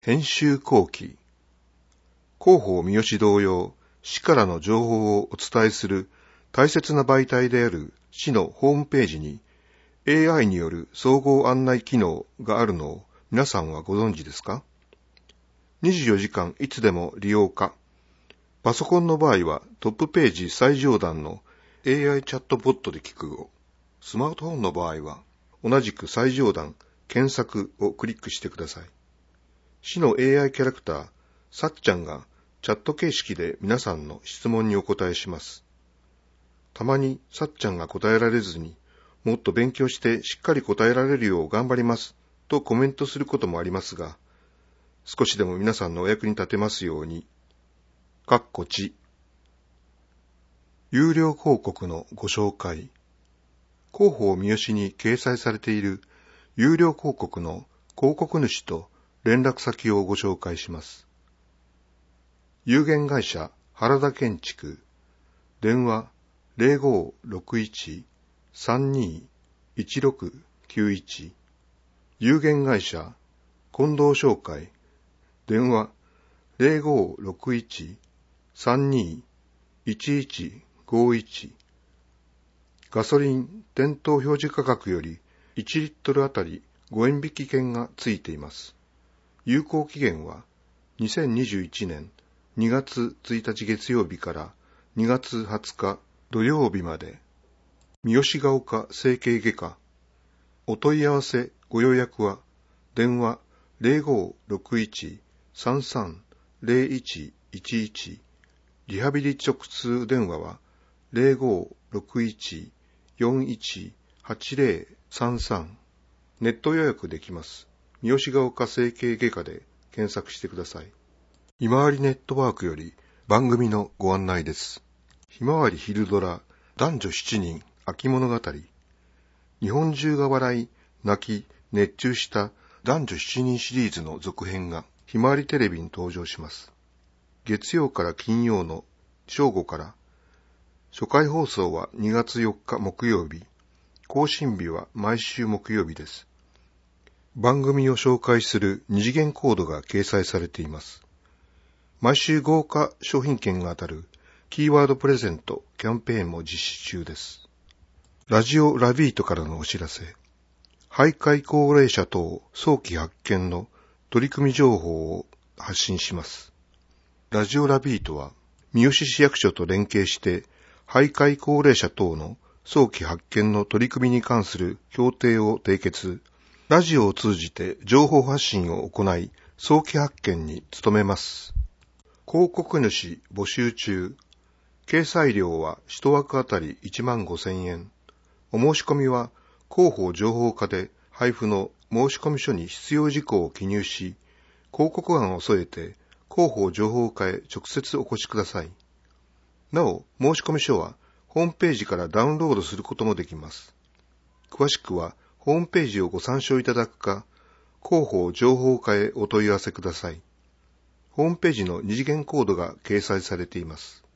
編集後期。広報三好同様、市からの情報をお伝えする大切な媒体である市のホームページに AI による総合案内機能があるのを皆さんはご存知ですか？ 24 時間いつでも利用可。パソコンの場合はトップページ最上段の AI チャットボットで聞くを、スマートフォンの場合は同じく最上段検索をクリックしてください。市の AI キャラクター、さっちゃんがチャット形式で皆さんの質問にお答えします。たまにさっちゃんが答えられずに、もっと勉強してしっかり答えられるよう頑張りますとコメントすることもありますが、少しでも皆さんのお役に立てますように。有料広告のご紹介。広報三好に掲載されている有料広告の広告主と連絡先をご紹介します。有限会社原田建築、電話 0561-32-1691。有限会社近藤商会、電話 0561-32-1151。ガソリン店頭表示価格より1リットルあたり5円引き券がついています。有効期限は2021年2月1日月曜日から2月20日土曜日まで。三好ヶ丘整形外科。お問い合わせご予約は電話 0561-33-0111。リハビリ直通電話は 0561-418033。ネット予約できます。三好ヶ丘整形外科で検索してください。ひまわりネットワークより番組のご案内です。ひまわり昼ドラ男女7人秋物語。日本中が笑い、泣き、熱中した男女7人シリーズの続編がひまわりテレビに登場します。月曜から金曜の正午から、初回放送は2月4日木曜日、更新日は毎週木曜日です。番組を紹介する二次元コードが掲載されています。毎週豪華商品券が当たるキーワードプレゼントキャンペーンも実施中です。ラジオラビートからのお知らせ。徘徊高齢者等早期発見の取り組み情報を発信します。ラジオラビートは三好市役所と連携して徘徊高齢者等の早期発見の取り組みに関する協定を締結、ラジオを通じて情報発信を行い、早期発見に努めます。広告主募集中。掲載料は1枠あたり15,000円。お申し込みは広報情報課で配布の申込書に必要事項を記入し、広告案を添えて広報情報課へ直接お越しください。なお、申込書はホームページからダウンロードすることもできます。詳しくはホームページをご参照いただくか、広報情報課へお問い合わせください。ホームページの二次元コードが掲載されています。